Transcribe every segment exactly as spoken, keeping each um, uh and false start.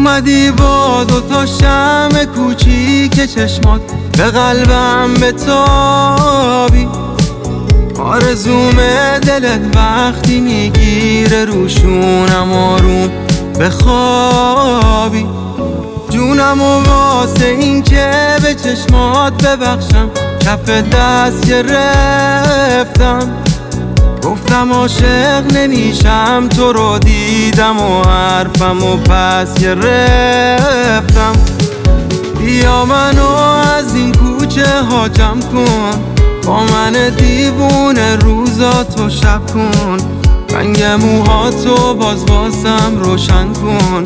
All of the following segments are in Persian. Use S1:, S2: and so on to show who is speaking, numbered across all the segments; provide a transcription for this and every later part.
S1: اومدی با دوتا شمع کوچیک چشمات به قلبم بتابی. آرزوم دلت وقتی میگیره روشونم آروم بخوابی. جونم و واسه این که به چشمات ببخشم کف دست گرفتم. گفتم عاشق نمیشم تو رو دیدم و حرفم و پس گرفتم. بیا منو از این کوچه ها جمع کن، با من دیوونه روزاتو شب کن. رنگ موهاتو باز واسم روشن کن.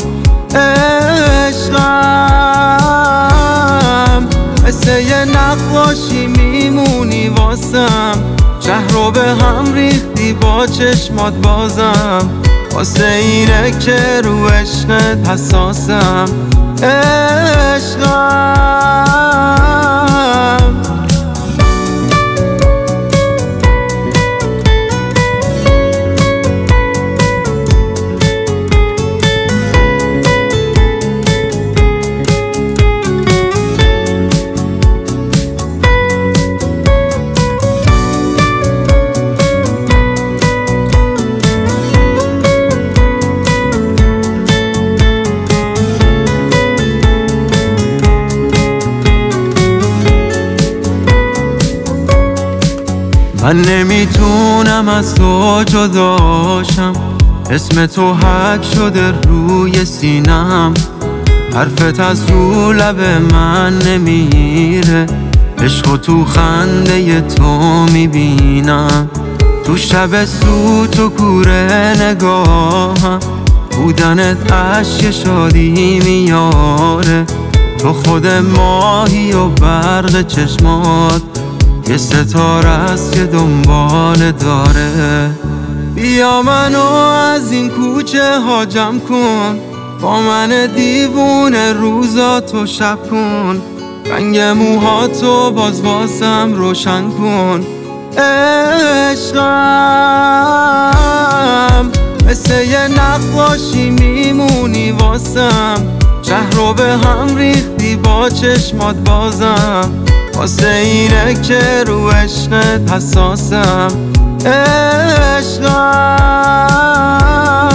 S1: عشقم مثل یه نقاشی میمونی واسم، شهر رو به هم ریختی با چشمات بازم. واسه اینه که رو عشقت حساسم. عشقم من نمیتونم از تو جداشم، اسم تو حک شده روی سینم. حرفت از رو لب من نمیره، عشق تو خنده تو میبینم. تو شب سوت و کوره نگاهم، بودنت عشق شادی میاره. تو خود ماهی و برق چشمات یه ستاره است که دنبال داره. بیا منو از این کوچه ها جمع کن، با من دیوونه روزاتو شب کن. رنگ موهاتو باز واسم روشن کن. عشقم مثل یه نقاشی میمونی واسم، شهر رو به هم ریختی با چشمات بازم. واسه اینه که رو عشقت حساسم. عشقم